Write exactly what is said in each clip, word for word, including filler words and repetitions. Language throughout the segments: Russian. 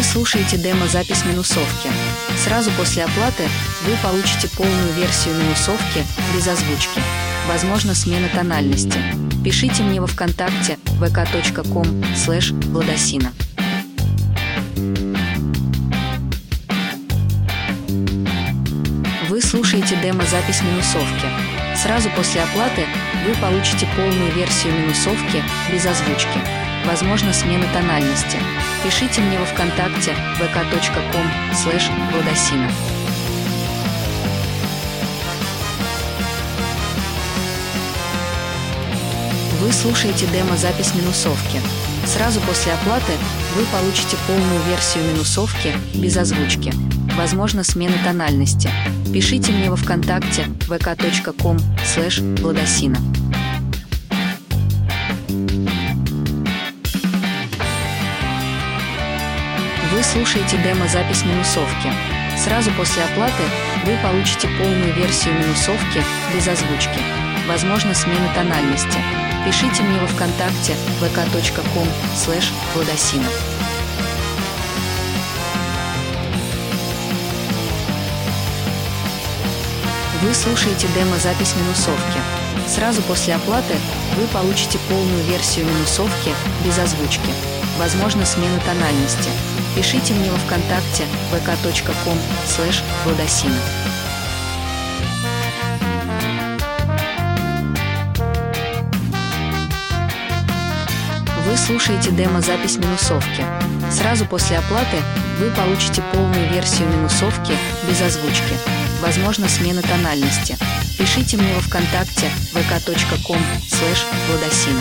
Вы слушаете демо-запись минусовки. Сразу после оплаты вы получите полную версию минусовки без озвучки. Возможно, смена тональности. Пишите мне во ВКонтакте вэ ка точка ком слэш владосина. Вы слушаете демо-запись минусовки. Сразу после оплаты вы получите полную версию минусовки без озвучки. Возможно, смена тональности. Пишите мне во ВКонтакте вэ ка точка ком слэш владосина. Вы слушаете демо-запись минусовки. Сразу после оплаты вы получите полную версию минусовки без озвучки. Возможно, смена тональности. Пишите мне во ВКонтакте вэ ка точка ком слэш владосина. Вы слушаете демо-запись минусовки. Сразу после оплаты вы получите полную версию минусовки без озвучки. Возможно, смена тональности. Пишите мне во ВКонтакте вэ ка точка ком слэш владосина. Вы слушаете демо-запись минусовки. Сразу после оплаты вы получите полную версию минусовки без озвучки. Возможно, смена тональности. Пишите мне во ВКонтакте вэ ка точка ком слэш владосина. Вы слушаете демо-запись минусовки. Сразу после оплаты вы получите полную версию минусовки без озвучки. Возможно, смена тональности. Пишите мне во ВКонтакте вэ ка точка ком слэш владосина.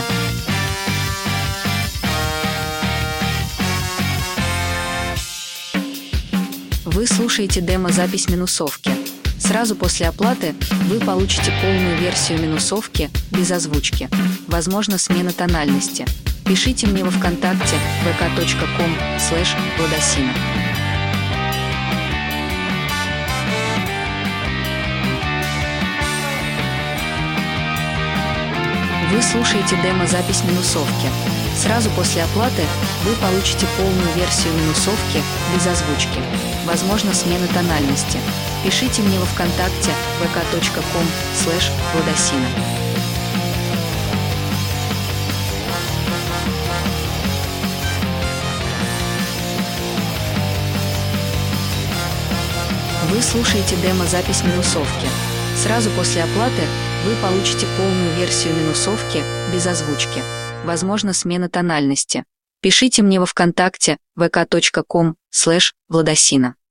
Вы слушаете демо-запись минусовки. Сразу после оплаты вы получите полную версию минусовки без озвучки. Возможно, смена тональности. Пишите мне во ВКонтакте вэ ка точка ком слэш владосина. Вы слушаете демо-запись минусовки. Сразу после оплаты вы получите полную версию минусовки без озвучки. Возможно, смена тональности. Пишите мне во ВКонтакте вэ ка точка ком слэш владосина. Вы слушаете демо-запись минусовки. Сразу после оплаты вы получите полную версию минусовки без озвучки. Возможно, смена тональности. Пишите мне во ВКонтакте вэ ка точка ком слэш владосина.